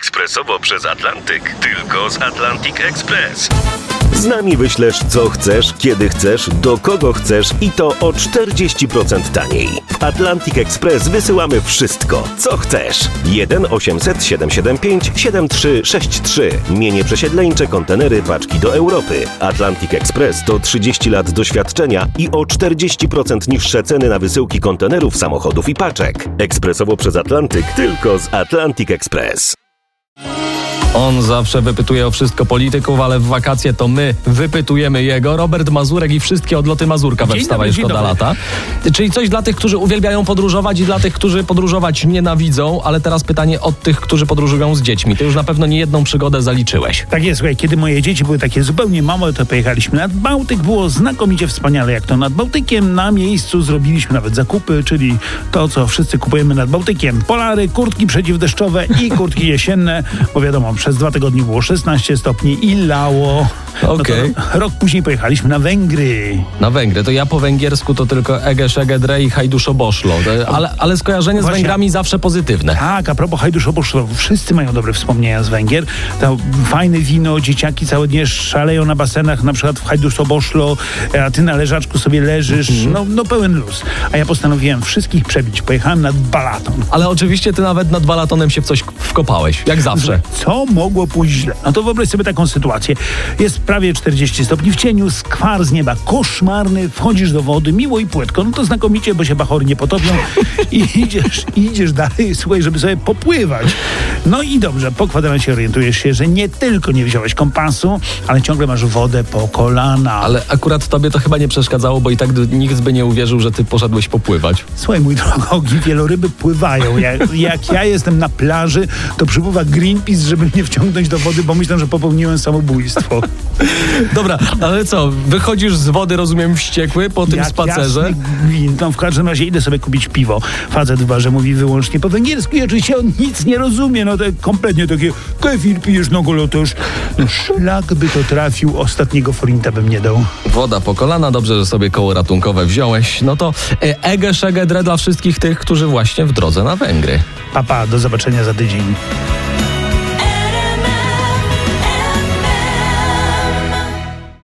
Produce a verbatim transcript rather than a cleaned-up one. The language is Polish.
ekspresowo przez Atlantyk. Tylko z Atlantic Express. Z nami wyślesz co chcesz, kiedy chcesz, do kogo chcesz i to o czterdzieści procent taniej. W Atlantic Express wysyłamy wszystko, co chcesz. jeden osiemset siedemset siedemdziesiąt pięć siedemdziesiąt trzy sześćdziesiąt trzy. Mienie przesiedleńcze, kontenery, paczki do Europy. Atlantic Express to trzydzieści lat doświadczenia i o czterdzieści procent niższe ceny na wysyłki kontenerów, samochodów i paczek. Ekspresowo przez Atlantyk, tylko z Atlantic Express. On zawsze wypytuje o wszystko polityków, ale w wakacje to my wypytujemy jego. Robert Mazurek i wszystkie odloty Mazurka we Wstawaj Szkoda Lata. Czyli coś dla tych, którzy uwielbiają podróżować i dla tych, którzy podróżować nienawidzą, ale teraz pytanie od tych, którzy podróżują z dziećmi. Ty już na pewno nie jedną przygodę zaliczyłeś. Tak jest, słuchaj, kiedy moje dzieci były takie zupełnie małe, to pojechaliśmy nad Bałtyk. Było znakomicie wspaniale, jak to nad Bałtykiem. Na miejscu zrobiliśmy nawet zakupy, czyli to, co wszyscy kupujemy nad Bałtykiem. Polary, kurtki przeciwdeszczowe i kurtki jesienne, bo wiadomo, przez dwa tygodnie było szesnaście stopni i lało. Okej. No rok później pojechaliśmy na Węgry. Na Węgry. To ja po węgiersku to tylko Ege, Szege, Dre i Hajduszoboszlo. Ale, ale skojarzenie Właśnie. z Węgrami zawsze pozytywne. Tak, a propos Hajduszoboszlo, wszyscy mają dobre wspomnienia z Węgier. To fajne wino, dzieciaki całe dnie szaleją na basenach, na przykład w Hajduszoboszlo, a ty na leżaczku sobie leżysz. Mm-hmm. No, no pełen luz. A ja postanowiłem wszystkich przebić. Pojechałem nad Balaton. Ale oczywiście ty nawet nad Balatonem się w coś wkopałeś. Jak zawsze. Co mogło pójść źle? No to wyobraź sobie taką sytuację. Jest prawie czterdzieści stopni w cieniu, skwar z nieba koszmarny, wchodzisz do wody, miło i płytko. No to znakomicie, bo się bachory nie potopią i idziesz, idziesz dalej, słuchaj, żeby sobie popływać. No i dobrze, po kwadransie orientujesz się, że nie tylko nie wziąłeś kompasu, ale ciągle masz wodę po kolana. Ale akurat tobie to chyba nie przeszkadzało, bo i tak nikt by nie uwierzył, że ty poszedłeś popływać. Słuchaj, mój drogi, wieloryby pływają. Jak, jak ja jestem na plaży, to przypływa Greenpeace, żeby mnie wciągnąć do wody, bo myślę, że popełniłem samobójstwo. Dobra, ale co, wychodzisz z wody, rozumiem, wściekły po tym Jak spacerze? Gwint. No w każdym razie idę sobie kupić piwo. Facet w barze mówi wyłącznie po węgiersku i oczywiście on nic nie rozumie. No to kompletnie takie, kefir pijesz, no golotosz. No szlak by to trafił, ostatniego forinta bym nie dał. Woda po kolana, dobrze, że sobie koło ratunkowe wziąłeś. No to Ege, Szege, Dre dla wszystkich tych, którzy właśnie w drodze na Węgry. Papa, do zobaczenia za tydzień.